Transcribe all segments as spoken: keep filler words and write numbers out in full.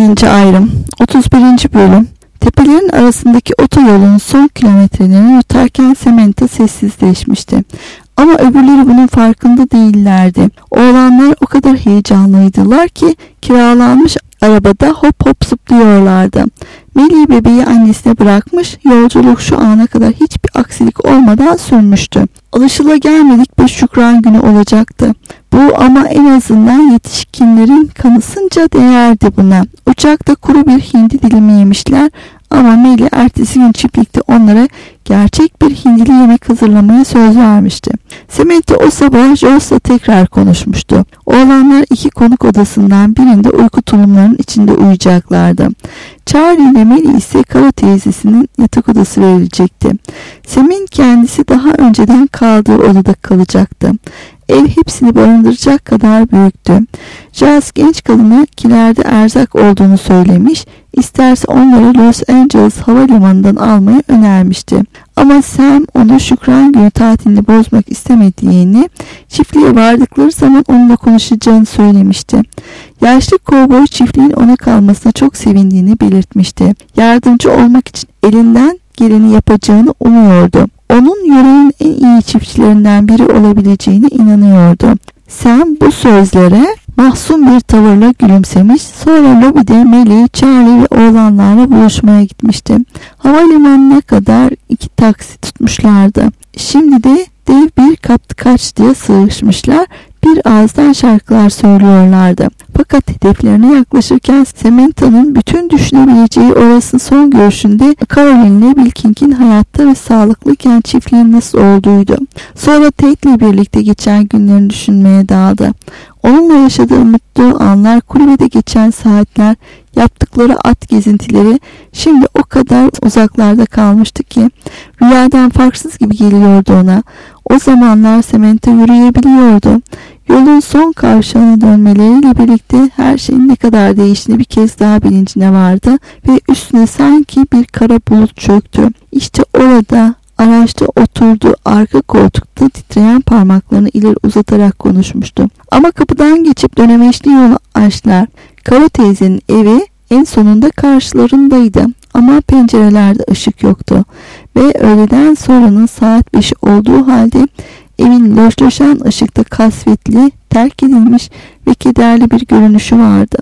ellinci ayrım otuz birinci bölüm. Tepelerin arasındaki otoyolun son kilometrelerini yutarken Samantha sessizleşmişti. Ama öbürleri bunun farkında değillerdi. Oğlanlar o kadar heyecanlıydılar ki kiralanmış arabada hop hop zıplıyorlardı. Melih bebeği annesine bırakmış, yolculuk şu ana kadar hiçbir aksilik olmadan sürmüştü. Alışılagelmedik bir şükran günü olacaktı. Bu ama en azından yetişkinlerin kanısınca değerdi buna. Uçakta kuru bir hindi dilimi yemişler ama Melih ertesi gün çiftlikte onlara gerçek bir hindili yemek hazırlamaya söz vermişti. Samantha o sabah Jones'la tekrar konuşmuştu. Oğlanlar iki konuk odasından birinde uyku tulumlarının içinde uyuyacaklardı. Charlie ile Melih ise Kara teyzesinin yatak odası verilecekti. Sam'in kendisi daha önceden kaldığı odada kalacaktı. Ev hepsini barındıracak kadar büyüktü. Giles genç kadına kilerde erzak olduğunu söylemiş, isterse onları Los Angeles havalimanından almayı önermişti. Ama Sam onu şükran günü tatilini bozmak istemediğini, çiftliğe vardıkları zaman onunla konuşacağını söylemişti. Yaşlı kovboy çiftliğin ona kalmasına çok sevindiğini belirtmişti. Yardımcı olmak için elinden geleni yapacağını umuyordu. Onun yörenin en iyi çiftçilerinden biri olabileceğine inanıyordu. Sam bu sözlere mahzun bir tavırla gülümsemiş, sonra lobide Melih, Charlie ve oğlanlarla buluşmaya gitmişti. Havalimanına kadar iki taksi tutmuşlardı. Şimdi de dev bir kapkaç diye sığışmışlar, bir ağızdan şarkılar söylüyorlardı. Fakat hedeflerine yaklaşırken Samantha'nın bütün düşünebileceği orası son görüşünde Caroline'le Bill King'in hayatta ve sağlıklıyken çiftliğin nasıl olduğuydu. Sonra Tate'le birlikte geçen günlerini düşünmeye daldı. Onunla yaşadığı mutlu anlar, kulübede geçen saatler, yaptıkları at gezintileri şimdi o kadar uzaklarda kalmıştı ki rüyadan farksız gibi geliyordu ona. O zamanlar Samantha yürüyebiliyordu. Yolun son kavşağına dönmeleriyle birlikte her şeyin ne kadar değiştiğini bir kez daha bilincine vardı ve üstüne sanki bir kara bulut çöktü. İşte orada araçta oturduğu arka koltukta titreyen parmaklarını ileri uzatarak konuşmuştu. Ama kapıdan geçip dönemeçli yolu açtılar. Kara teyzenin evi en sonunda karşılarındaydı. Ama pencerelerde ışık yoktu ve öğleden sonranın saat beşi olduğu halde evin loşlaşan ışıkta kasvetli, terk edilmiş ve kederli bir görünüşü vardı.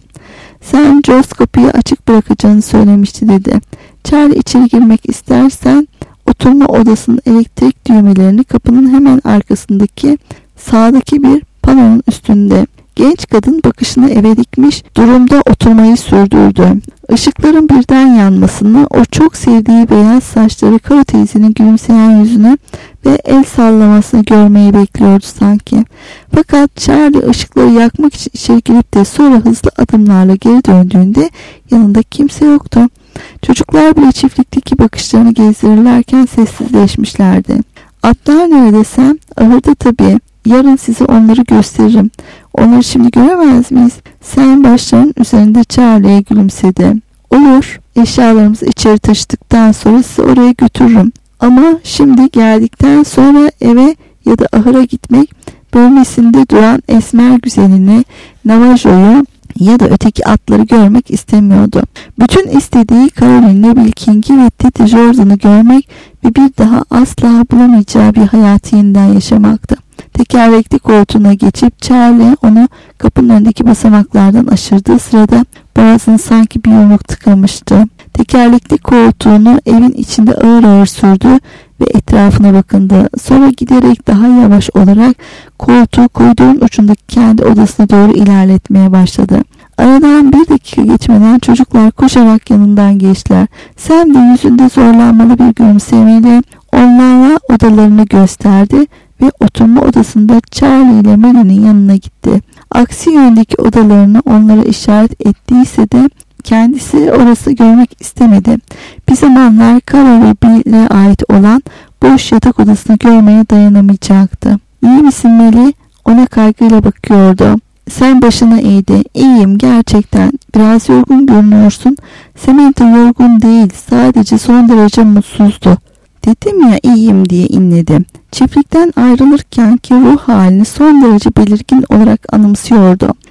Sen Jones kapıyı açık bırakacağını söylemişti dedi. Charlie içeri girmek istersen oturma odasının elektrik düğmelerini kapının hemen arkasındaki sağdaki bir panonun üstünde. Genç kadın bakışını eve dikmiş durumda oturmayı sürdürdü. Işıkların birden yanmasını, o çok sevdiği beyaz saçları, Kara teyzenin gülümseyen yüzünü ve el sallamasını görmeyi bekliyordu sanki. Fakat Charlie ışıkları yakmak için içeri girip de sonra hızlı adımlarla geri döndüğünde yanında kimse yoktu. Çocuklar bile çiftlikteki bakışlarını gezdirirlerken sessizleşmişlerdi. Atlar nerede desem, ahırda tabii. Yarın size onları gösteririm. Onları şimdi göremez miyiz? Sen başlarının üzerinde Charlie'ye gülümsedi. Olur. Eşyalarımızı içeri taşıdıktan sonra sizi oraya götürürüm. Ama şimdi geldikten sonra eve ya da ahıra gitmek, bölmesinde duran esmer güzelini, Navajo'yu ya da öteki atları görmek istemiyordu. Bütün istediği Caroline'le Bill King'i ve Teddy Jordan'ı görmek ve bir daha asla bulamayacağı bir hayatı yeniden yaşamaktı. Tekerlekli koltuğuna geçip Charlie onu kapının önündeki basamaklardan aşırdığı sırada boğazını sanki bir yumruk tıkamıştı. Tekerlekli koltuğunu evin içinde ağır ağır sürdü ve etrafına bakındı. Sonra giderek daha yavaş olarak koltuğu koridorun ucundaki kendi odasına doğru ilerletmeye başladı. Aradan bir dakika geçmeden çocuklar koşarak yanından geçtiler. Sam de yüzünde zorlanmalı bir gülümsemeyle onlarla odalarını gösterdi ve oturma odasında Charlie ile Melih'in yanına gitti. Aksi yöndeki odalarını onlara işaret ettiyse de kendisi orası görmek istemedi. Bir zamanlar Kara ve Bill'e ait olan boş yatak odasını görmeye dayanamayacaktı. İyi misin Melih? Ona kaygıyla bakıyordu. Sen başını eğdi. İyiyim gerçekten. Biraz yorgun görünüyorsun. Samantha yorgun değil. Sadece son derece mutsuzdu. Dedim ya iyiyim diye inledim. Çiftlikten ayrılırken ki ruh halini son derece belirgin olarak anımsıyordu.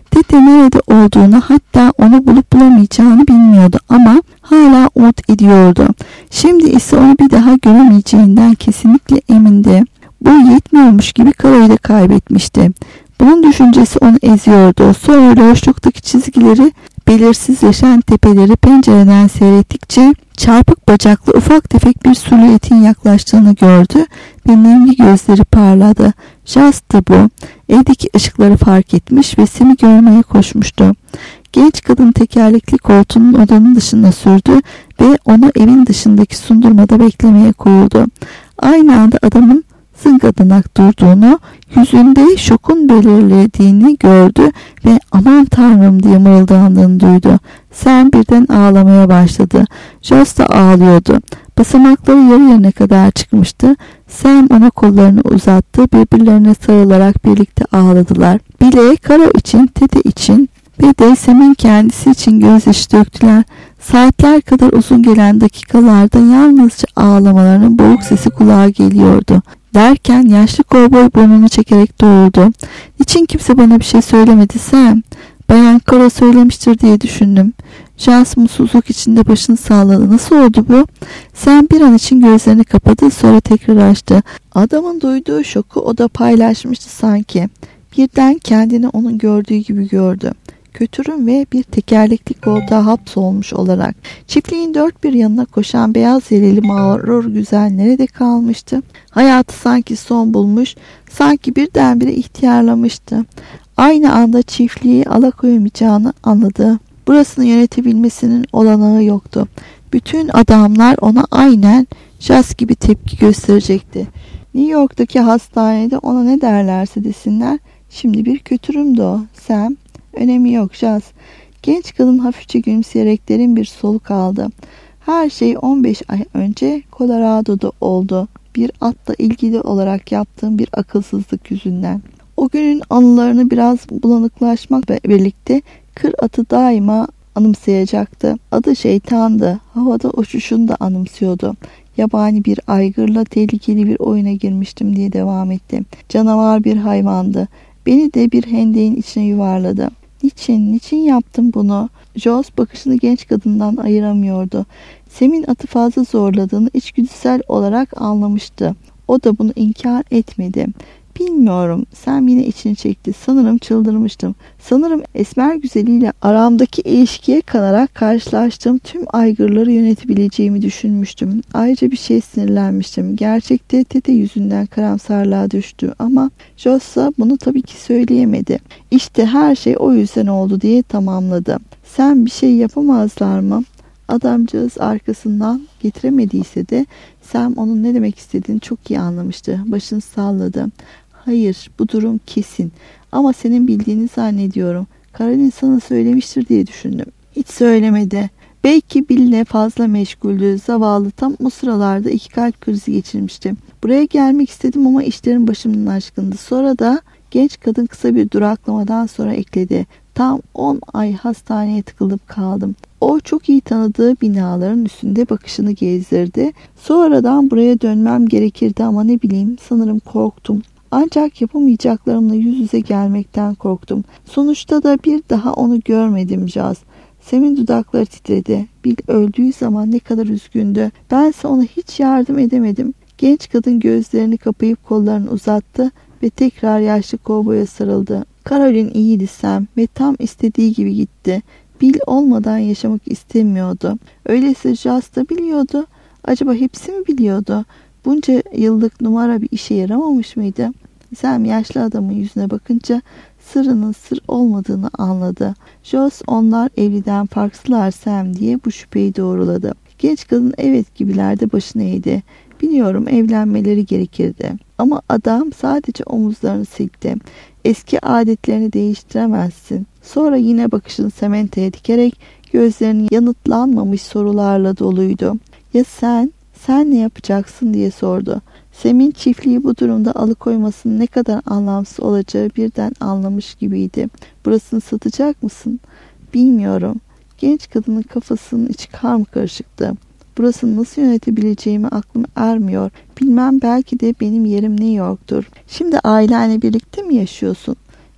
Tete nerede olduğunu, hatta onu bulup bulamayacağını bilmiyordu ama hala umut ediyordu. Şimdi ise onu bir daha göremeyeceğinden kesinlikle emindi. Bu yetmiyormuş gibi Kara'yı da kaybetmişti. Bunun düşüncesi onu eziyordu. Sonra loşluktaki çizgileri, belirsizleşen tepeleri pencereden seyrettikçe çarpık bacaklı ufak tefek bir silüetin yaklaştığını gördü ve nemli gözleri parladı. Jas'tı bu. Evdeki ışıkları fark etmiş ve Sam'i görmeye koşmuştu. Genç kadın tekerlekli koltuğunun odanın dışına sürdü ve onu evin dışındaki sundurmada beklemeye koyuldu. Aynı anda adamın zıngadanak durduğunu, yüzünde şokun belirlediğini gördü ve aman tanrım diye mırıldandığını duydu. Sam birden ağlamaya başladı. Joss da ağlıyordu. Basamakları yarı yerine kadar çıkmıştı. Sam ona kollarını uzattı. Birbirlerine sarılarak birlikte ağladılar. Bile Kara için, Tete için ve de Sam'in kendisi için gözyaşı döktüler. Saatler kadar uzun gelen dakikalarda yalnızca ağlamalarının boğuk sesi kulağa geliyordu. Derken yaşlı kovboy burnunu çekerek doğurdu. "Niçin kimse bana bir şey söylemedi Sam? Bayan Kara söylemiştir diye düşündüm." Jas mutsuzluk içinde başını salladı. "Nasıl oldu bu?" Sam bir an için gözlerini kapadı, sonra tekrar açtı. Adamın duyduğu şoku o da paylaşmıştı sanki. Birden kendini onun gördüğü gibi gördü. Kötürüm ve bir tekerlekli koltuğa hapsolmuş olarak. Çiftliğin dört bir yanına koşan beyaz yeleli mağrur güzel nerede kalmıştı? Hayatı sanki son bulmuş, sanki birdenbire ihtiyarlamıştı. Aynı anda çiftliği alakoyamayacağını anladı. Burasını yönetebilmesinin olanağı yoktu. Bütün adamlar ona aynen Jas gibi tepki gösterecekti. New York'taki hastanede ona ne derlerse desinler, şimdi bir kötürümdü o. Sam, önemi yok Jas. Genç kadın hafifçe gülümseyerek derin bir soluk aldı. Her şey on beş ay önce Colorado'da oldu. Bir atla ilgili olarak yaptığım bir akılsızlık yüzünden. O günün anılarını biraz bulanıklaşmakla birlikte kır atı daima anımsayacaktı. Adı şeytandı. Havada uçuşunu da anımsıyordu. Yabani bir aygırla tehlikeli bir oyuna girmiştim diye devam etti. Canavar bir hayvandı. Beni de bir hendeğin içine yuvarladı. Niçin, niçin yaptım bunu? Joss bakışını genç kadından ayıramıyordu. Sam'in atı fazla zorladığını içgüdüsel olarak anlamıştı. O da bunu inkar etmedi. Bilmiyorum. Sam yine içini çekti. Sanırım çıldırmıştım. Sanırım esmer güzeliyle aramdaki ilişkiye kanarak karşılaştığım tüm aygırları yönetebileceğimi düşünmüştüm. Ayrıca bir şey sinirlenmiştim. Gerçekte Tete yüzünden karamsarlığa düştü ama Joss'a bunu tabii ki söyleyemedi. İşte her şey o yüzden oldu diye tamamladı. Sen bir şey yapamazlar mı? Adamcağız arkasından getiremediyse de Sam onun ne demek istediğini çok iyi anlamıştı. Başını salladı. Hayır, bu durum kesin. Ama senin bildiğini zannediyorum. Caroline sana söylemiştir diye düşündüm. Hiç söylemedi. Belki Bill'le fazla meşguldü. Zavallı tam o sıralarda iki kalp krizi geçirmişti. Buraya gelmek istedim ama işlerin başımdan aşkındı. Sonra da genç kadın kısa bir duraklamadan sonra ekledi. Tam on ay hastaneye tıkılıp kaldım. O çok iyi tanıdığı binaların üstünde bakışını gezdirdi. Sonradan buraya dönmem gerekirdi ama ne bileyim, sanırım korktum. Ancak yapamayacaklarımla yüz yüze gelmekten korktum. Sonuçta da bir daha onu görmedim Jas. Sam'in dudakları titredi. Bill öldüğü zaman ne kadar üzgündü. Bense ona hiç yardım edemedim. Genç kadın gözlerini kapayıp kollarını uzattı ve tekrar yaşlı kovboya sarıldı. Caroline iyiydi Sam ve tam istediği gibi gitti. Bill olmadan yaşamak istemiyordu. Öyleyse Jas da biliyordu. Acaba hepsi mi biliyordu? Bunca yıllık numara bir işe yaramamış mıydı? Sam yaşlı adamın yüzüne bakınca sırrının sır olmadığını anladı. Joss onlar evliden farksızlar Sam diye bu şüpheyi doğruladı. Genç kadın evet gibilerde başını eğdi. Biliyorum evlenmeleri gerekirdi. Ama adam sadece omuzlarını silkti. Eski adetlerini değiştiremezsin. Sonra yine bakışını Samantha'ya dikerek gözlerinin yanıtlanmamış sorularla doluydu. Ya sen? Sen ne yapacaksın diye sordu. Sam'in çiftliği bu durumda alıkoymasının ne kadar anlamsız olacağı birden anlamış gibiydi. Burasını satacak mısın? Bilmiyorum. Genç kadının kafasının içi karmakarışıktı. Burasını nasıl yönetebileceğimi aklım ermiyor. Bilmem, belki de benim yerim New York'tur. Şimdi ailenle birlikte mi yaşıyorsun?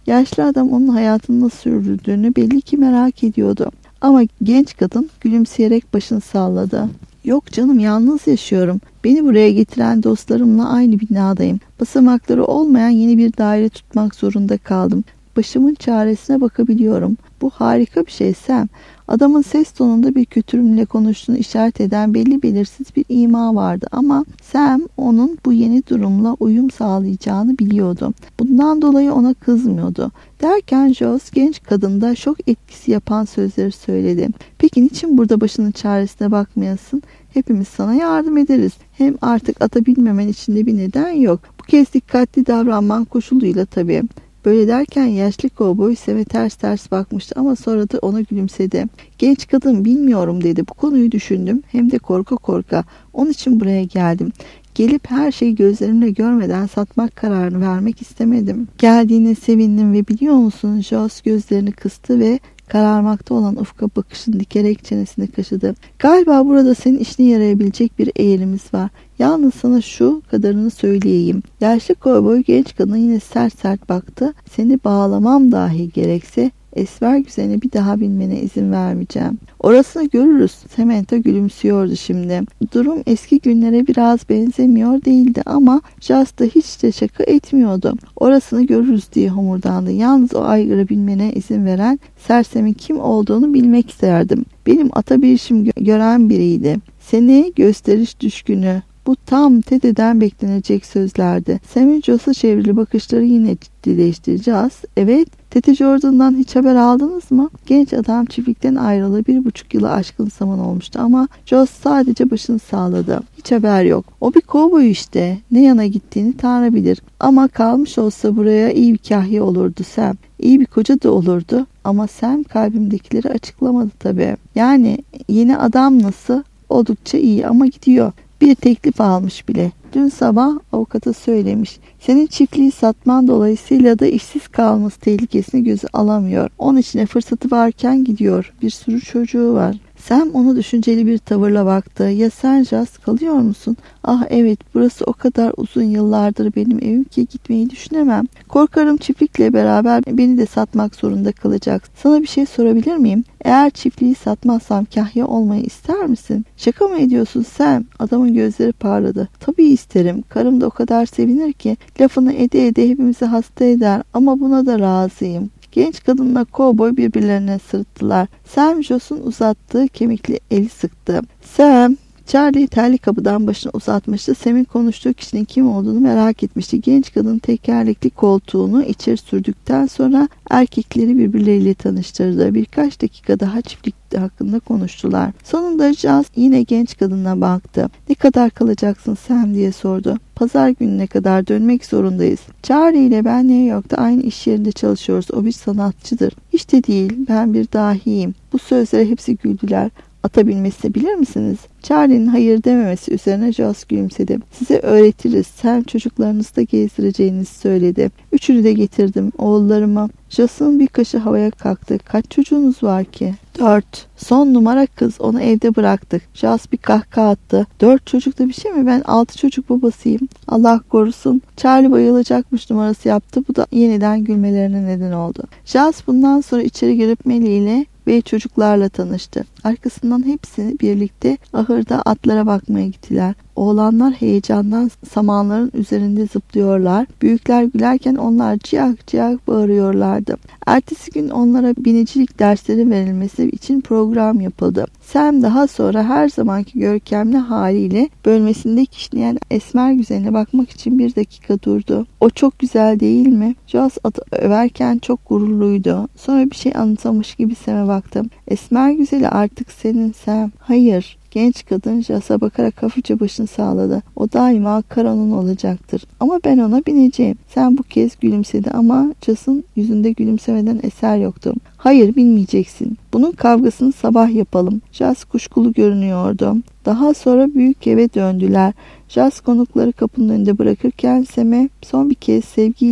Yaşlı adam onun hayatını nasıl sürdürdüğünü belli ki merak ediyordu. Ama genç kadın gülümseyerek başını salladı. Yok canım, yalnız yaşıyorum. Beni buraya getiren dostlarımla aynı binadayım. Basamakları olmayan yeni bir daire tutmak zorunda kaldım. Başımın çaresine bakabiliyorum. Bu harika bir şey Sam. Adamın ses tonunda bir kötürümle konuştuğunu işaret eden belli belirsiz bir ima vardı ama Sam onun bu yeni durumla uyum sağlayacağını biliyordu. Bundan dolayı ona kızmıyordu. Derken Joss genç kadında şok etkisi yapan sözleri söyledi. Peki niçin burada başının çaresine bakmayasın? Hepimiz sana yardım ederiz. Hem artık ata binmemen içinde bir neden yok. Bu kez dikkatli davranman koşuluyla tabii. Böyle derken yaşlı kovboy Sam'e ters ters bakmıştı ama sonra da ona gülümsedi. Genç kadın bilmiyorum dedi. Bu konuyu düşündüm. Hem de korka korka. Onun için buraya geldim. Gelip her şeyi gözlerimle görmeden satmak kararını vermek istemedim. Geldiğine sevindim ve biliyor musun? Joss gözlerini kıstı ve kararmakta olan ufka bakışını dikerek çenesini kaşıdı. Galiba burada senin işine yarayabilecek bir eğrimiz var. Yalnız sana şu kadarını söyleyeyim. Yaşlı kovboy genç kadına yine sert sert baktı. Seni bağlamam dahi gerekse esmer güzeline bir daha binmene izin vermeyeceğim. Orasını görürüz. Samantha gülümsüyordu şimdi. Durum eski günlere biraz benzemiyor değildi ama Joss da hiç de şaka etmiyordu. Orasını görürüz diye homurdandı. Yalnız o aygıra binmene izin veren sersemin kim olduğunu bilmek isterdim. Benim ata bir işim gö- gören biriydi. Seni gösteriş düşkünü. Bu tam Ted'den beklenecek sözlerdi. Sam'in Joss'a çevrili bakışları yine ciddileşti. Joss, evet, Tete Jordan'dan hiç haber aldınız mı? Genç adam çiftlikten ayrılı bir buçuk yılı aşkın zaman olmuştu ama Joss sadece başını salladı. Hiç haber yok. O bir kovboy işte. Ne yana gittiğini Tanrı bilir. Ama kalmış olsa buraya iyi bir kahya olurdu Sam. İyi bir koca da olurdu. Ama Sam kalbimdekileri açıklamadı tabii. Yani yeni adam nasıl? Oldukça iyi ama gidiyor. Bir teklif almış bile. Dün sabah avukata söylemiş. Senin çiftliği satman dolayısıyla da işsiz kalması tehlikesini göze alamıyor. Onun için fırsatı varken gidiyor. Bir sürü çocuğu var. Sam onu düşünceli bir tavırla baktı. Ya sen Joss, kalıyor musun? Ah evet, burası o kadar uzun yıllardır benim evim ki gitmeyi düşünemem. Korkarım çiftlikle beraber beni de satmak zorunda kalacaksın. Sana bir şey sorabilir miyim? Eğer çiftliği satmazsam kahya olmayı ister misin? Şaka mı ediyorsun Sam? Adamın gözleri parladı. Tabii isterim. Karım da o kadar sevinir ki lafını ede ede hepimizi hasta eder ama buna da razıyım. Genç kadınla kovboy birbirlerine sırıttılar. Sam Joss'un uzattığı kemikli eli sıktı. Sam, Charlie terli kapıdan başını uzatmıştı. Sam'in konuştuğu kişinin kim olduğunu merak etmişti. Genç kadın tekerlekli koltuğunu içeri sürdükten sonra erkekleri birbirleriyle tanıştırdı. Birkaç dakika daha çiftlik hakkında konuştular. Sonunda Joss yine genç kadına baktı. Ne kadar kalacaksın Sam diye sordu. Pazar gününe kadar dönmek zorundayız. Charlie ile ben New York'ta aynı iş yerinde çalışıyoruz. O bir sanatçıdır. Hiç de değil, ben bir dahiyim. Bu sözlere hepsi güldüler. Ata binmesini bilir misiniz? Charlie'nin hayır dememesi üzerine Joss gülümsedi. Size öğretiriz. Sen çocuklarınızı da gezdireceğinizi söyledi. Üçünü de getirdim. Oğullarıma. Joss'un bir kaşı havaya kalktı. Kaç çocuğunuz var ki? Dört. Son numara kız. Onu evde bıraktık. Joss bir kahkaha attı. Dört çocukta bir şey mi? Ben altı çocuk babasıyım. Allah korusun. Charlie bayılacakmış numarası yaptı. Bu da yeniden gülmelerine neden oldu. Joss bundan sonra içeri girip Melly ile ve çocuklarla tanıştı. Arkasından hepsini birlikte ahırda atlara bakmaya gittiler. Oğlanlar heyecandan samanların üzerinde zıplıyorlar. Büyükler gülerken onlar ciyak ciyak bağırıyorlardı. Ertesi gün onlara binicilik dersleri verilmesi için program yapıldı. Sam daha sonra her zamanki görkemli haliyle bölmesinde kişneyen esmer güzeline bakmak için bir dakika durdu. O çok güzel değil mi? Joss atı överken çok gururluydu. Sonra bir şey anımsamış gibi Sam'e baktım. Esmer güzeli artık senin Sam. Hayır. Genç kadın Joss'a bakarak hafifçe başını sağladı. O daima Karon'un olacaktır. Ama ben ona bineceğim. Sen bu kez gülümsedi ama Joss'un yüzünde gülümsemeden eser yoktu. Hayır, binmeyeceksin. Bunun kavgasını sabah yapalım. Joss kuşkulu görünüyordu. Daha sonra büyük eve döndüler. Joss konukları kapının önünde bırakırken Sam'e son bir kez sevgiyle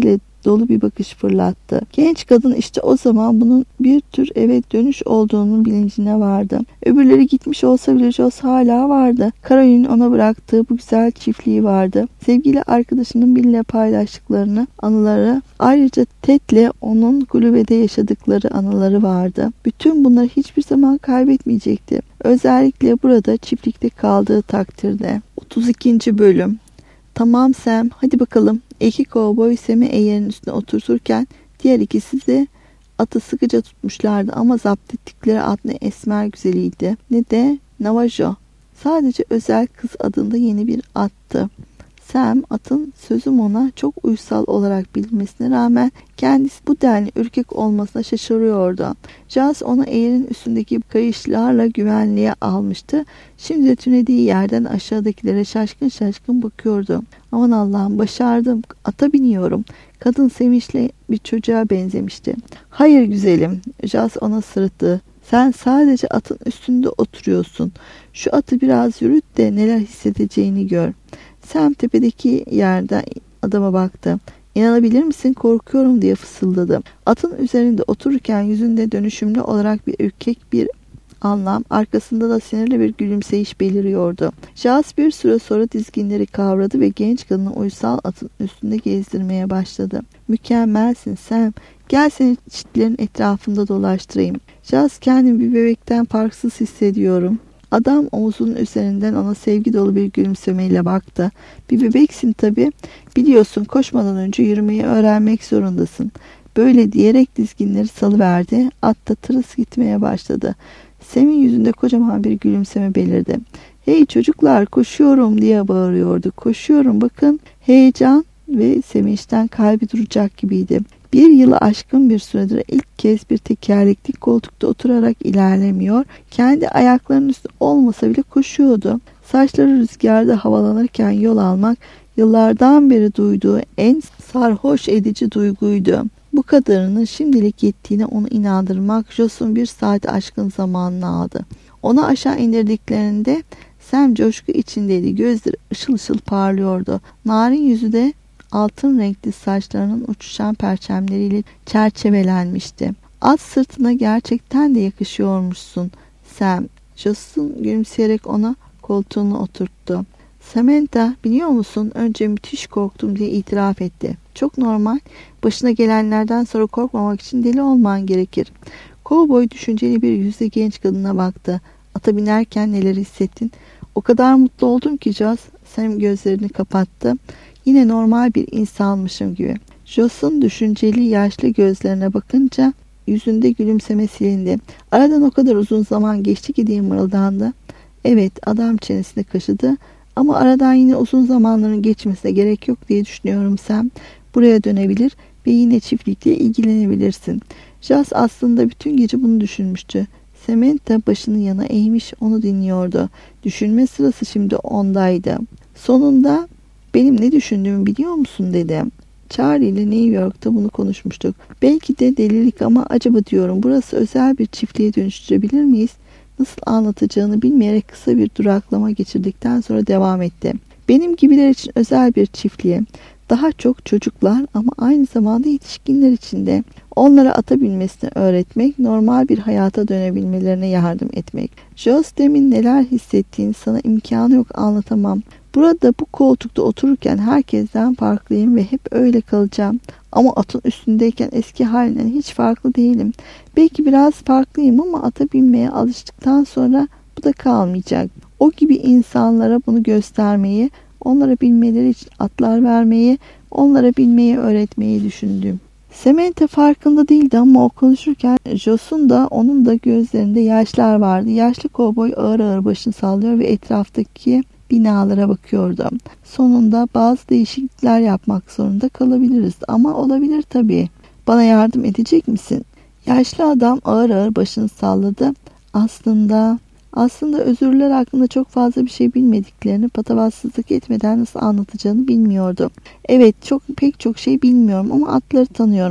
dolu bir bakış fırlattı. Genç kadın işte o zaman bunun bir tür eve dönüş olduğunun bilincine vardı. Öbürleri gitmiş olsa bile Jos hala vardı. Caroline'in ona bıraktığı bu güzel çiftliği vardı. Sevgili arkadaşının Bill'le paylaştıklarını, anıları, ayrıca Ted'le onun kulübede yaşadıkları anıları vardı. Bütün bunları hiçbir zaman kaybetmeyecekti. Özellikle burada çiftlikte kaldığı takdirde. otuz ikinci bölüm. Tamam Sam, hadi bakalım. İki kovboy Sam'i eğerin üstüne oturturken diğer ikisi de atı sıkıca tutmuşlardı ama zapt ettikleri at ne esmer güzeliydi ne de Navajo. Sadece özel kız adında yeni bir attı. Sam atın sözüm ona çok uysal olarak bilinmesine rağmen kendisi bu denli ürkek olmasına şaşırıyordu. Jaz onu eğerin üstündeki kayışlarla güvenliğe almıştı. Şimdi de tünediği yerden aşağıdakilere şaşkın şaşkın bakıyordu. Aman Allah'ım, başardım, ata biniyorum. Kadın sevinçle bir çocuğa benzemişti. Hayır güzelim, Jaz ona sırıttı. Sen sadece atın üstünde oturuyorsun. Şu atı biraz yürüt de neler hissedeceğini gör. Sam tepedeki yerden adama baktı. İnanabilir misin, korkuyorum diye fısıldadı. Atın üzerinde otururken yüzünde dönüşümlü olarak bir ürkek bir anlam, arkasında da sinirli bir gülümseyiş beliriyordu. Jaz bir süre sonra dizginleri kavradı ve genç kadını uysal atın üstünde gezdirmeye başladı. Mükemmelsin Sam. Gel seni çitlerin etrafında dolaştırayım. Jaz, kendimi bir bebekten farksız hissediyorum. Adam omuzunun üzerinden ona sevgi dolu bir gülümsemeyle baktı. Bir bebeksin tabii. Biliyorsun, koşmadan önce yürümeyi öğrenmek zorundasın. Böyle diyerek dizginleri salıverdi. At da tırıs gitmeye başladı. Sam'in yüzünde kocaman bir gülümseme belirdi. Hey çocuklar, koşuyorum diye bağırıyordu. Koşuyorum bakın. Heyecan ve sevinçten kalbi duracak gibiydi. Bir yılı aşkın bir süredir ilk kez bir tekerlekli koltukta oturarak ilerlemiyor, kendi ayaklarının üstü olmasa bile koşuyordu. Saçları rüzgarda havalanırken yol almak yıllardan beri duyduğu en sarhoş edici duyguydu. Bu kadarının şimdilik yettiğine onu inandırmak Jos'un bir saati aşkın zamanını aldı. Onu aşağı indirdiklerinde Sam coşku içindeydi. Gözleri ışıl ışıl parlıyordu. Narin yüzü de altın renkli saçlarının uçuşan perçemleriyle çerçevelenmişti. At sırtına gerçekten de yakışıyormuşsun Sam. Jos'un gülümseyerek ona koltuğuna oturttu. Samantha, biliyor musun, önce müthiş korktum diye itiraf etti. Çok normal. Başına gelenlerden sonra korkmamak için deli olman gerekir. Kovboy düşünceli bir yüzle genç kadına baktı. Ata binerken neler hissettin? O kadar mutlu oldum ki Jos. Sam gözlerini kapattı. Yine normal bir insanmışım gibi. Jos'un düşünceli yaşlı gözlerine bakınca yüzünde gülümseme silindi. Aradan o kadar uzun zaman geçti ki diye mırıldandı. Evet, adam çenesini kaşıdı. Ama aradan yine uzun zamanların geçmesine gerek yok diye düşünüyorum Sam. Buraya dönebilir ve yine çiftlikle ilgilenebilirsin. Jos aslında bütün gece bunu düşünmüştü. Samantha başını yana eğmiş onu dinliyordu. Düşünme sırası şimdi ondaydı. Sonunda benim ne düşündüğümü biliyor musun dedi. Charlie ile New York'ta bunu konuşmuştuk. Belki de delilik ama acaba diyorum, burası özel bir çiftliğe dönüştürebilir miyiz? Nasıl anlatacağını bilmeyerek kısa bir duraklama geçirdikten sonra devam etti. Benim gibiler için özel bir çiftliğe, daha çok çocuklar ama aynı zamanda yetişkinler için de onlara ata binmesini öğretmek, normal bir hayata dönebilmelerine yardım etmek. Jos, demin neler hissettiğini sana imkanı yok, anlatamam. Burada bu koltukta otururken herkesten farklıyım ve hep öyle kalacağım. Ama atın üstündeyken eski halinden hiç farklı değilim. Belki biraz farklıyım ama ata binmeye alıştıktan sonra bu da kalmayacak. O gibi insanlara bunu göstermeyi, onlara binmeleri için atlar vermeyi, onlara binmeyi öğretmeyi düşündüm. Samantha farkında değildi ama o konuşurken Jos'un da onun da gözlerinde yaşlar vardı. Yaşlı kovboy ağır ağır başını sallıyor ve etraftaki binalara bakıyordu. Sonunda bazı değişiklikler yapmak zorunda kalabiliriz ama olabilir tabii. Bana yardım edecek misin? Yaşlı adam ağır ağır başını salladı. Aslında, aslında özürler hakkında çok fazla bir şey bilmediklerini, patavatsızlık etmeden nasıl anlatacağını bilmiyordu. Evet, çok pek çok şey bilmiyorum ama atları tanıyorum.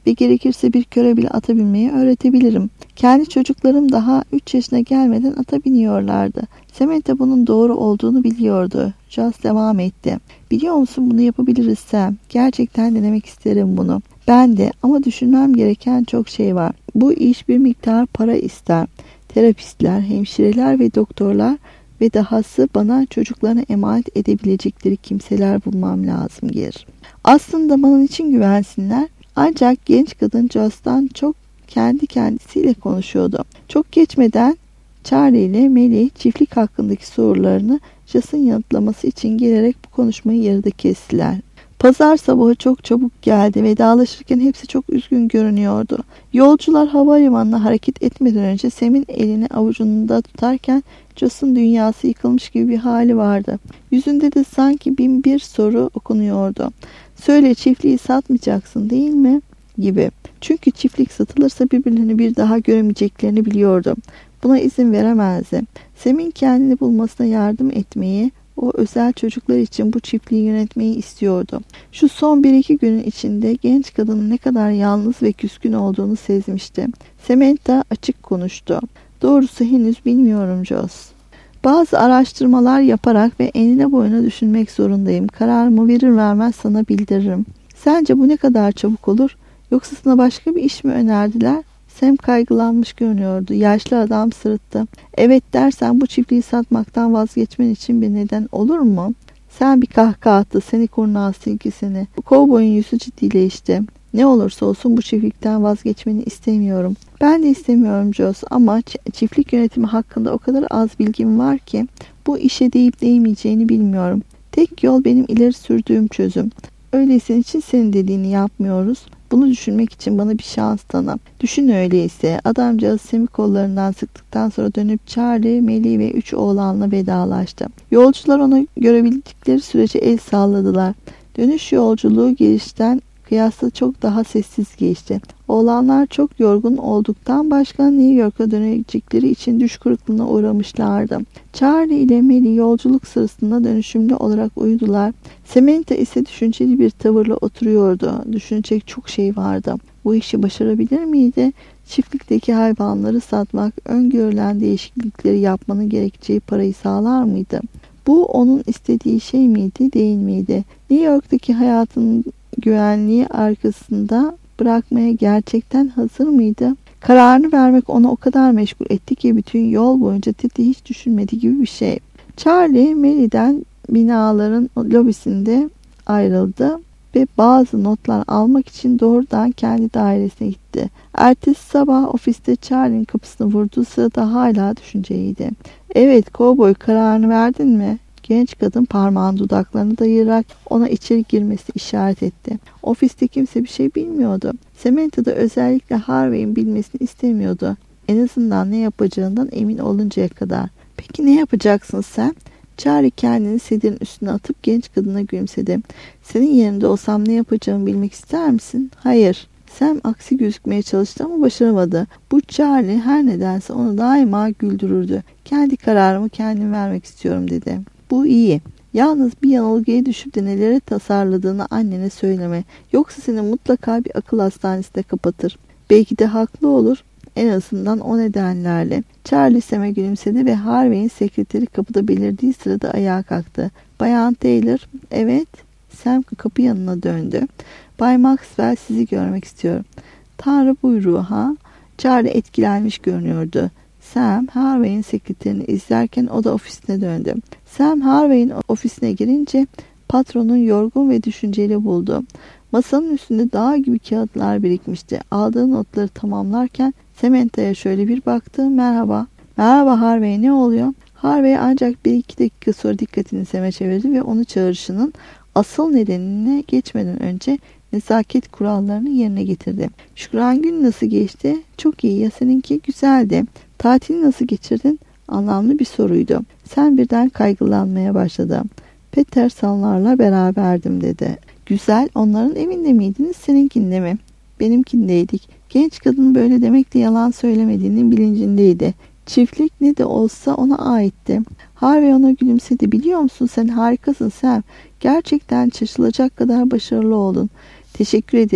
ve gerekirse bir köre bile ata binmeyi öğretebilirim. Kendi çocuklarım daha üç yaşına gelmeden ata biniyorlardı. Samantha bunun doğru olduğunu biliyordu. Joss devam etti. Biliyor musun, bunu yapabiliriz Sam. Gerçekten denemek isterim bunu. Ben de, ama düşünmem gereken çok şey var. Bu iş bir miktar para ister. Terapistler, hemşireler ve doktorlar ve dahası bana çocuklarına emanet edebilecekleri kimseler bulmam lazım Gir. Aslında bana için güvensinler. Ancak genç kadın Joss'tan çok kendi kendisiyle konuşuyordu. Çok geçmeden Charlie ile Melly çiftlik hakkındaki sorularını Joss'un yanıtlaması için gelerek bu konuşmayı yarıda kestiler. Pazar sabahı çok çabuk geldi. Vedalaşırken hepsi çok üzgün görünüyordu. Yolcular havalimanına hareket etmeden önce Sam'in elini avucunda tutarken Joss'un dünyası yıkılmış gibi bir hali vardı. Yüzünde de sanki bin bir soru okunuyordu. Söyle, çiftliği satmayacaksın değil mi? Gibi. Çünkü çiftlik satılırsa birbirlerini bir daha göremeyeceklerini biliyordu. Buna izin veremezdi. Sam'in kendini bulmasına yardım etmeyi, o özel çocuklar için bu çiftliği yönetmeyi istiyordu. Şu son bir iki günün içinde genç kadının ne kadar yalnız ve küskün olduğunu sezmişti. Samantha açık konuştu. Doğrusu henüz bilmiyorum Joss. Bazı araştırmalar yaparak ve enine boyuna düşünmek zorundayım. Kararımı verir vermez sana bildiririm. Sence bu ne kadar çabuk olur? Yoksa sana başka bir iş mi önerdiler? Sam kaygılanmış görünüyordu. Yaşlı adam sırıttı. Evet dersen bu çiftliği satmaktan vazgeçmen için bir neden olur mu? Sen bir kahkaha attı. Seni kurnaz silgisini. Bu kovboyun yüzü ciddileşti. Ne olursa olsun bu çiftlikten vazgeçmeni istemiyorum. Ben de istemiyorum Joss, ama çiftlik yönetimi hakkında o kadar az bilgim var ki bu işe değip değmeyeceğini bilmiyorum. Tek yol benim ileri sürdüğüm çözüm. Öyleyse için senin dediğini yapmıyoruz. Bunu düşünmek için bana bir şans tanı. Düşün öyleyse. Adamcağız Sam'i kollarından sıktıktan sonra dönüp Charlie, Melly ve üç oğlanla vedalaştı. Yolcular onu görebildikleri sürece el salladılar. Dönüş yolculuğu gelişten kıyasla çok daha sessiz geçti. Oğlanlar çok yorgun olduktan başka New York'a dönecekleri için düş kırıklığına uğramışlardı. Charlie ile Melly yolculuk sırasında dönüşümlü olarak uyudular. Samantha ise düşünceli bir tavırla oturuyordu. Düşünecek çok şey vardı. Bu işi başarabilir miydi? Çiftlikteki hayvanları satmak, öngörülen değişiklikleri yapmanın gerekeceği parayı sağlar mıydı? Bu onun istediği şey miydi, değil miydi? New York'taki hayatının güvenliği arkasında bırakmaya gerçekten hazır mıydı? Kararını vermek onu o kadar meşgul etti ki bütün yol boyunca Teddy hiç düşünmediği gibi bir şey. Charlie, Melly'den binaların lobisinde ayrıldı ve bazı notlar almak için doğrudan kendi dairesine gitti. Ertesi sabah ofiste Charlie'nin kapısını vurduğu sırada hala düşünceliydi. Evet, kovboy, kararını verdin mi? Genç kadın parmağını dudaklarına dayayarak ona içeri girmesi işaret etti. Ofiste kimse bir şey bilmiyordu. Samantha da özellikle Harvey'in bilmesini istemiyordu. En azından ne yapacağından emin oluncaya kadar. Peki ne yapacaksın sen? Charlie kendini sedirin üstüne atıp genç kadına gülümsedi. Senin yerinde olsam ne yapacağımı bilmek ister misin? Hayır. Sam aksi gözükmeye çalıştı ama başaramadı. Bu Charlie her nedense onu daima güldürürdü. Kendi kararımı kendim vermek istiyorum dedi. Bu iyi. Yalnız bir yanılgıya düşüp de neleri tasarladığını annene söyleme. Yoksa seni mutlaka bir akıl hastanesinde kapatır. Belki de haklı olur. En azından o nedenlerle. Charlie Sam'e gülümsedi ve Harvey'in sekreteri kapıda belirdiği sırada ayağa kalktı. Bayan Taylor, evet. Sam kapı yanına döndü. Bay Maxwell sizi görmek istiyorum. Tanrı buyruğu ha? Charlie etkilenmiş görünüyordu. Sam, Harvey'in sekreterini izlerken o da ofisine döndü. Sam, Harvey'in ofisine girince patronun yorgun ve düşünceli buldu. Masanın üstünde dağ gibi kağıtlar birikmişti. Aldığı notları tamamlarken Samantha'ya şöyle bir baktı. Merhaba. Merhaba Harvey, ne oluyor? Harvey ancak bir iki dakika sonra dikkatini Sam'e çevirdi ve onu çağrışının asıl nedenine geçmeden önce nezaket kurallarını yerine getirdi. Şükran gün nasıl geçti? Çok iyi, ya seninki? Güzeldi. Tatili nasıl geçirdin? Anlamlı bir soruydu. Sen birden kaygılanmaya başladı. Petersonlarla beraberdim dedi. Güzel, onların evinde miydiniz, seninkinde mi? Benimkindeydik. Genç kadın böyle demekle yalan söylemediğinin bilincindeydi. Çiftlik ne de olsa ona aitti. Harvey ona gülümsedi. Biliyor musun, sen harikasın Sam. Gerçekten şaşılacak kadar başarılı oldun. Teşekkür ederim.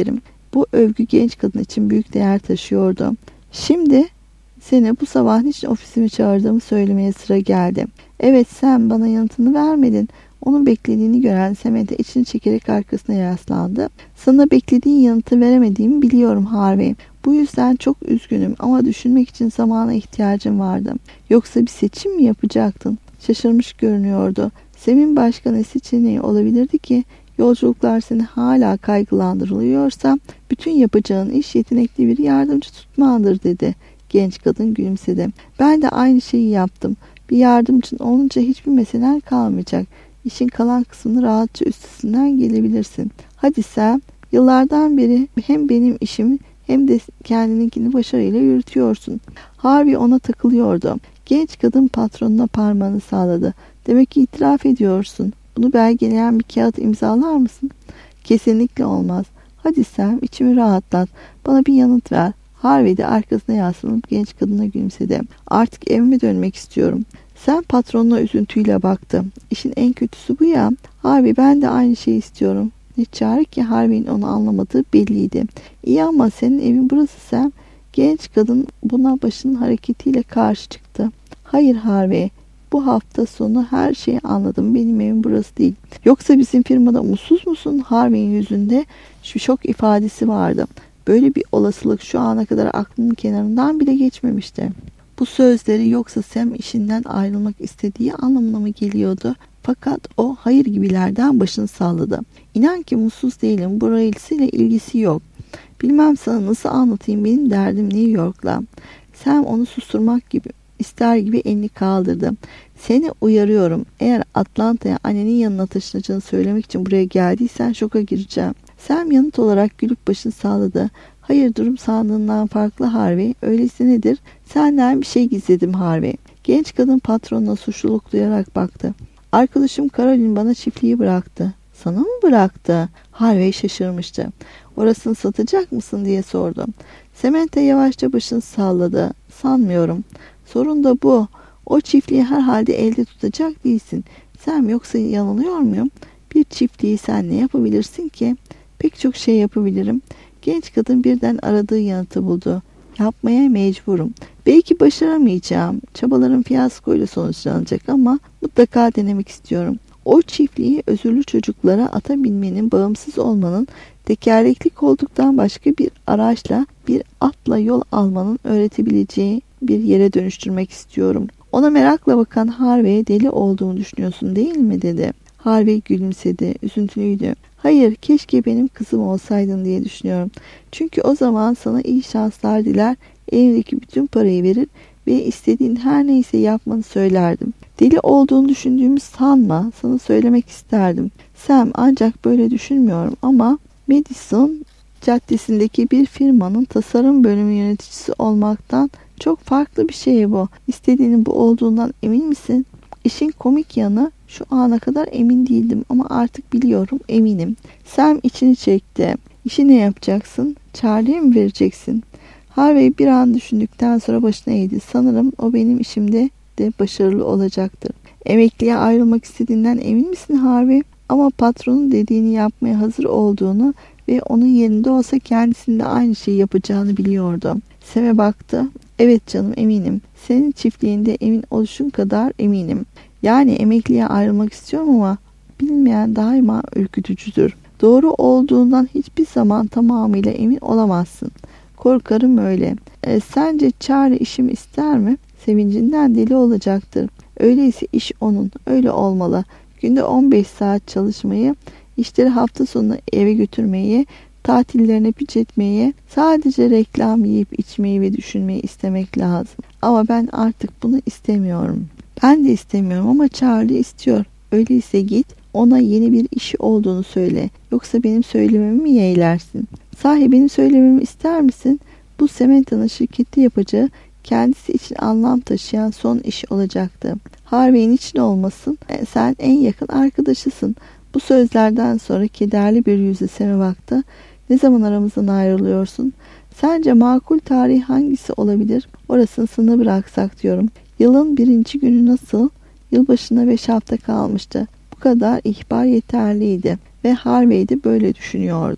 Bu övgü genç kadın için büyük değer taşıyordu. Şimdi seni bu sabah niçin ofisime çağırdığımı söylemeye sıra geldi. Evet, sen bana yanıtını vermedin. Onun beklediğini gören Samantha içini çekerek arkasına yaslandı. Sana beklediğin yanıtı veremediğimi biliyorum Harvey. Bu yüzden çok üzgünüm ama düşünmek için zamana ihtiyacım vardı. Yoksa bir seçim mi yapacaktın? Şaşırmış görünüyordu. Sam'in başka ne seçeneği olabilirdi ki? Yolculuklar seni hala kaygılandırılıyorsa bütün yapacağın iş yetenekli bir yardımcı tutmandır dedi. Genç kadın gülümsedi. Ben de aynı şeyi yaptım. Bir yardımcın olunca hiçbir meselen kalmayacak. İşin kalan kısmını rahatça üstesinden gelebilirsin. Hadi Sam, yıllardan beri hem benim işimi hem de kendininkini başarıyla yürütüyorsun. Harvey ona takılıyordu. Genç kadın patronuna parmağını sağladı. Demek ki itiraf ediyorsun. Bunu belgeleyen bir kağıt imzalar mısın? Kesinlikle olmaz. Hadi Sam, içimi rahatlat. Bana bir yanıt ver. Harvey de arkasına yaslanıp genç kadına gülümsedi. Artık evime dönmek istiyorum. Sam patronuna üzüntüyle baktı. İşin en kötüsü bu ya. Harvey, ben de aynı şeyi istiyorum. Ne çare ki Harvey'in onu anlamadığı belliydi. İyi ama senin evin burası Sam. Genç kadın buna başının hareketiyle karşı çıktı. Hayır Harvey. Bu hafta sonu her şeyi anladım. Benim evim burası değil. Yoksa bizim firmada mutsuz musun? Harvey'in yüzünde şu şok ifadesi vardı. Böyle bir olasılık şu ana kadar aklının kenarından bile geçmemişti. Bu sözleri yoksa Sam işinden ayrılmak istediği anlamına mı geliyordu? Fakat o hayır gibilerden başını salladı. İnan ki mutsuz değilim. Burasıyla ilgisi yok. Bilmem sana nasıl anlatayım, benim derdim New York'la. Sam onu susturmak gibi ister gibi elini kaldırdı. Seni uyarıyorum. Eğer Atlanta'ya annenin yanına taşınacağını söylemek için buraya geldiysen şoka gireceğim. Sam yanıt olarak gülüp başını salladı. Hayır, durum sandığından farklı Harvey. Öyleyse nedir? Senden bir şey gizledim Harvey. Genç kadın patronuna suçluluk duyarak baktı. Arkadaşım Caroline bana çiftliği bıraktı. Sana mı bıraktı? Harvey şaşırmıştı. Orasını satacak mısın diye sordu. Samantha yavaşça başını salladı. Sanmıyorum. Sorun da bu. O çiftliği herhalde elde tutacak değilsin. Sam, yoksa yanılıyor muyum? Bir çiftliği sen ne yapabilirsin ki? Pek çok şey yapabilirim. Genç kadın birden aradığı yanıtı buldu. Yapmaya mecburum. Belki başaramayacağım. Çabalarım fiyaskoyla sonuçlanacak ama mutlaka denemek istiyorum. O çiftliği özürlü çocuklara ata binmenin, bağımsız olmanın, tekerlekli koltuktan başka bir araçla, bir atla yol almanın öğretebileceği bir yere dönüştürmek istiyorum. Ona merakla bakan Harvey'e deli olduğunu düşünüyorsun değil mi dedi. Harvey gülümsedi, üzüntülüydü. Hayır, keşke benim kızım olsaydın diye düşünüyorum. Çünkü o zaman sana iyi şanslar diler, evdeki bütün parayı verir ve istediğin her neyse yapmanı söylerdim. Deli olduğunu düşündüğümü sanma, sana söylemek isterdim. Sam, ancak böyle düşünmüyorum ama Madison Caddesi'ndeki bir firmanın tasarım bölümü yöneticisi olmaktan çok farklı bir şey bu. İstediğinin bu olduğundan emin misin? İşin komik yanı, şu ana kadar emin değildim ama artık biliyorum, eminim. Sam içini çekti. İşi ne yapacaksın? Charlie'ye mi vereceksin? Harvey bir an düşündükten sonra başına eğdi. Sanırım o benim işimde de başarılı olacaktır. Emekliye ayrılmak istediğinden emin misin Harvey? Ama patronun dediğini yapmaya hazır olduğunu ve onun yerinde olsa kendisinin de aynı şeyi yapacağını biliyordu. Sam'e baktı. Evet canım, eminim. Senin çiftliğinde emin oluşun kadar eminim. Yani emekliye ayrılmak istiyorum ama bilmeyen daima ürkütücüdür. Doğru olduğundan hiçbir zaman tamamıyla emin olamazsın. Korkarım öyle. E, sence Charlie işimi ister mi? Sevincinden deli olacaktır. Öyleyse iş onun. Öyle olmalı. Günde on beş saat çalışmayı, işleri hafta sonu eve götürmeyi, tatillerini piç etmeyi, sadece reklam yiyip içmeyi ve düşünmeyi istemek lazım. Ama ben artık bunu istemiyorum. Ben de istemiyorum ama Charlie istiyor. Öyleyse git, ona yeni bir işi olduğunu söyle. Yoksa benim söylememi mi yeğlersin? Sahi benim söylememi ister misin? Bu Samantha'nın şirkette yapacağı, kendisi için anlam taşıyan son iş olacaktı. Harvey'in için olmasın, sen en yakın arkadaşısın. Bu sözlerden sonra kederli bir yüzle Sam'e baktı. Ne zaman aramızdan ayrılıyorsun? Sence makul tarih hangisi olabilir? Orasını sana bıraksak diyorum. Yılın birinci günü nasıl? Yılbaşına beş hafta kalmıştı. Bu kadar ihbar yeterliydi ve Harvey de böyle düşünüyordu.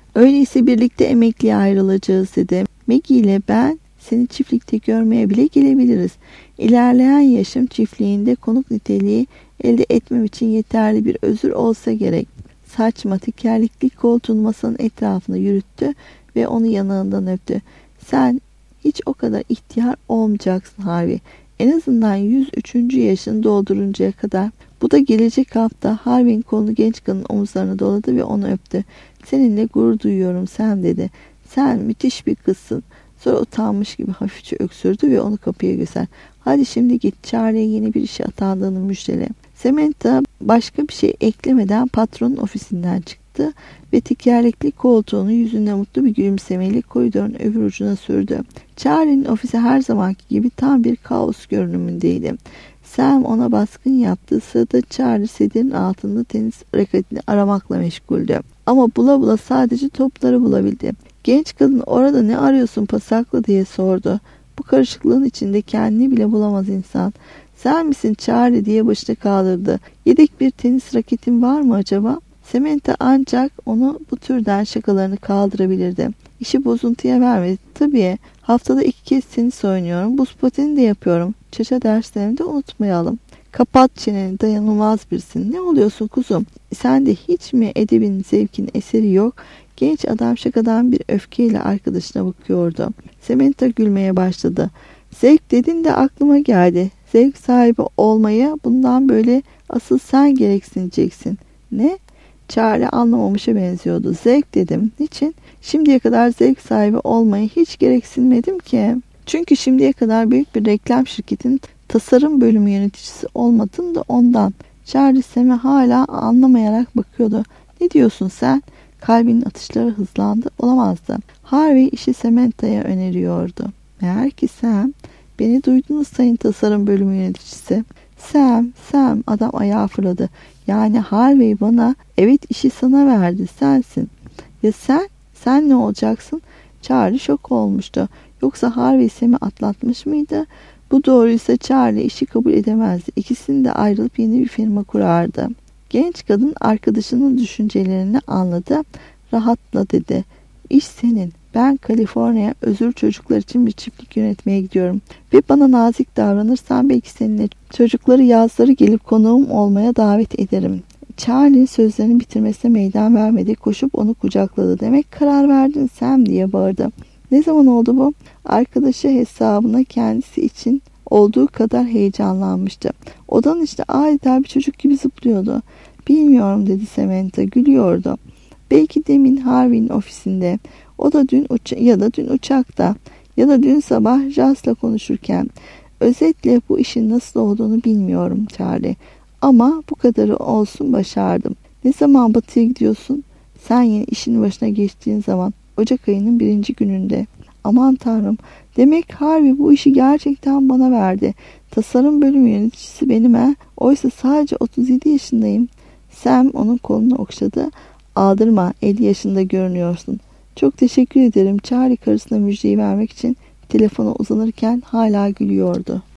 Öyleyse birlikte emekliye ayrılacağız dedi. Maggie ile ben seni çiftlikte görmeye bile gelebiliriz. İlerleyen yaşım çiftliğinde konuk niteliği elde etmem için yeterli bir özür olsa gerek. Saçma tekerlekli koltuğun masanın etrafını yürüttü ve onu yanağından öptü. Sen hiç o kadar ihtiyar olmayacaksın Harvey. En azından yüz üçüncü yaşını dolduruncaya kadar. Bu da gelecek hafta. Harvey'in kolunu genç kadının omuzlarına doladı ve onu öptü. Seninle gurur duyuyorum Sam dedi. Sen müthiş bir kızsın. Sonra utanmış gibi hafifçe öksürdü ve onu kapıya götürdü. Hadi şimdi git, Charlie'ye yeni bir işe atandığını müjdele. Samantha başka bir şey eklemeden patronun ofisinden çıktı ve tekerlekli koltuğunu yüzünde mutlu bir gülümsemeyle koridorun öbür ucuna sürdü. Charlie'nin ofisi her zamanki gibi tam bir kaos görünümündeydi. Sam ona baskın yaptığı sırada Charlie sedirin altında tenis raketini aramakla meşguldü. Ama bula bula sadece topları bulabildi. Genç kadın orada ne arıyorsun pasaklı diye sordu. Bu karışıklığın içinde kendini bile bulamaz insan. Sen misin Charlie diye başını kaldırdı. Yedek bir tenis raketin var mı acaba? Samantha ancak onu bu türden şakalarını kaldırabilirdi. İşi bozuntuya vermedi. Tabii haftada iki kez tenis oynuyorum. Buz pateni de yapıyorum. Çeşe derslerini de unutmayalım. Kapat çeneni, dayanılmaz birisin. Ne oluyorsun kuzum? Sen de hiç mi edebin zevkin eseri yok? Genç adam şakadan bir öfkeyle arkadaşına bakıyordu. Samantha gülmeye başladı. Zevk dedin de aklıma geldi. Zevk sahibi olmaya bundan böyle asıl sen gereksineceksin. Ne? Charlie anlamamışa benziyordu. Zevk dedim. Niçin? Şimdiye kadar zevk sahibi olmaya hiç gereksinmedim ki. Çünkü şimdiye kadar büyük bir reklam şirketinin tasarım bölümü yöneticisi olmadın da ondan. Charlie Sam'e hala anlamayarak bakıyordu. Ne diyorsun sen? Kalbinin atışları hızlandı. Olamazdı. Harvey işi Samantha'ya öneriyordu. Meğer ki Sam, beni duydunuz sayın tasarım bölümü yöneticisi. Sam, Sam, adam ayağa fırladı. Yani Harvey bana, evet işi sana verdi, sensin. Ya sen? Sen ne olacaksın? Charlie şok olmuştu. Yoksa Harvey Sam'i atlatmış mıydı? Bu doğruysa Charlie işi kabul edemezdi. İkisini de ayrılıp yeni bir firma kurardı. Genç kadın arkadaşının düşüncelerini anladı. Rahatla dedi. İş senin. Ben Kaliforniya özür çocuklar için bir çiftlik yönetmeye gidiyorum. Ve bana nazik davranırsan belki seninle çocukları yazları gelip konuğum olmaya davet ederim. Charlie sözlerini bitirmesine meydan vermedi. Koşup onu kucakladı. Demek karar verdin Sam diye bağırdı. Ne zaman oldu bu? Arkadaşı hesabına kendisi için olduğu kadar heyecanlanmıştı. Odanın işte adeta bir çocuk gibi zıplıyordu. Bilmiyorum dedi Samantha, gülüyordu. Belki demin Harvey'nin ofisinde, o da dün uça- ya da dün uçakta ya da dün sabah Jas'la konuşurken. Özetle bu işin nasıl olduğunu bilmiyorum Charlie. Ama bu kadarı olsun başardım. Ne zaman batıya gidiyorsun? Sen yeni işin başına geçtiğin zaman, Ocak ayının birinci gününde. Aman tanrım, demek Harvey bu işi gerçekten bana verdi. Tasarım bölümü yöneticisi benim ha. Oysa sadece otuz yedi yaşındayım. Sam onun kolunu okşadı. Aldırma, elli yaşında görünüyorsun. Çok teşekkür ederim. Charlie karısına müjdeyi vermek için telefona uzanırken hala gülüyordu.